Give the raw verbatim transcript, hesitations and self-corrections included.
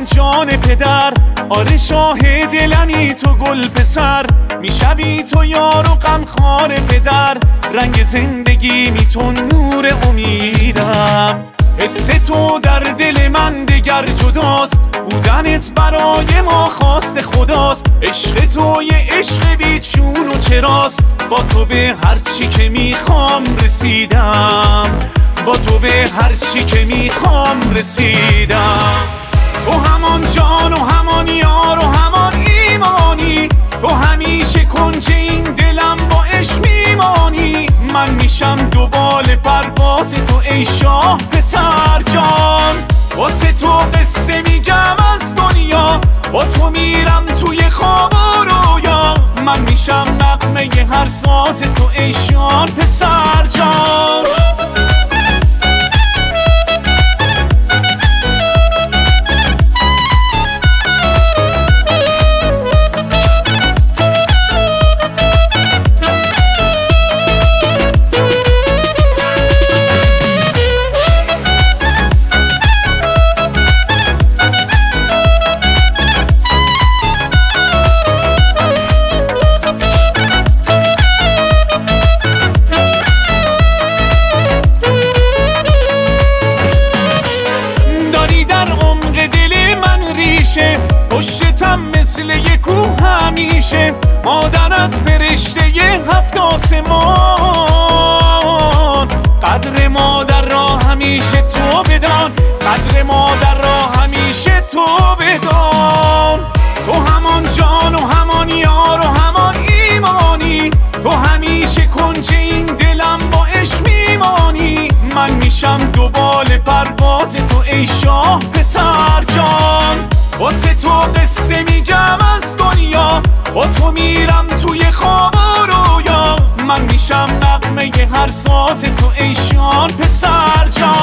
همون جان پدر، آره شاه دلمی تو گل پسر، میشوی تو یار و غمخوار پدر، رنگ زندگی می تو نور امیدم. حس تو در دل من دگر جداست، بودنت برای ما خواست خداست. عشق تو یه عشق بیچون و چراست، با تو به هر چی که میخوام رسیدم، با تو به هر چی که میخوام رسیدم. تو همان جان و همان یار و همان ایمانی، تو همیشه کنج این دلم با عشق میمانی. من میشم دو بال پرواز تو ای شاه پسر جان، واسه تو قصه میگم از دنیا، با تو میرم توی خواب و رویا. من میشم نغمه هر ساز تو ای شاه پسر جان. پشتتم مثل یک کوه همیشه، مادرت فرشته ی هفت آسمان. قدر مادر را همیشه تو بدان، قدر مادر را همیشه تو بدان. تو همان جان و همان یار و همان ایمانی، تو همیشه کنج این دلم با عشق میمانی. من میشم دو بال پرواز تو ای شاه پسر جان، واسه تو قصه میگم از دنیا، با تو میرم توی خواب و رویا. من میشم نغمه هر ساز تو ای شاه پسر جان.